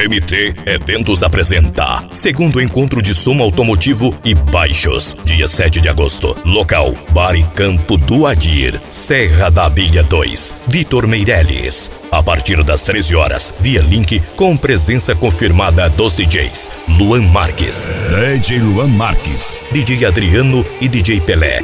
MT Eventos apresenta segundo encontro de som automotivo e baixos, dia 7 de agosto. Local: Bar e Campo do Adir, Serra da Abelha 2, Vitor Meirelles. A partir das 13 horas, via link, com presença confirmada dos DJs Luan Marques, DJ Luan Marques, DJ Adriano e DJ Pelé.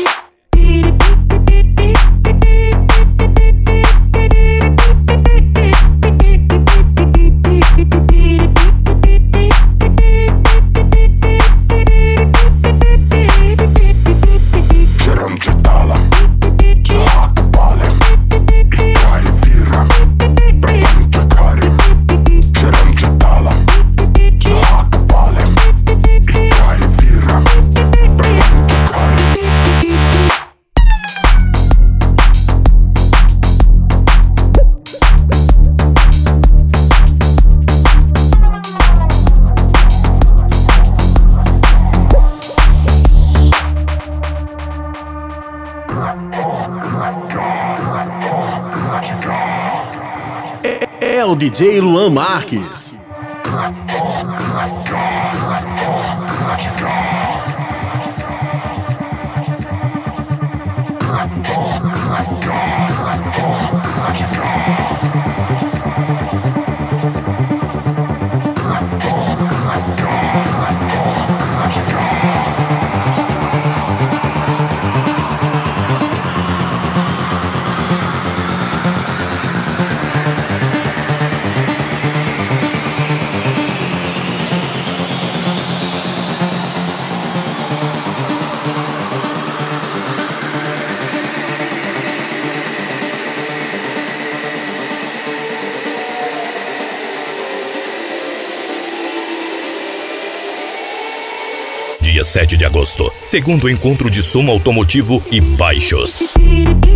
É o DJ Luan Marques. Dia 7 de agosto, segundo encontro de som automotivo e baixos.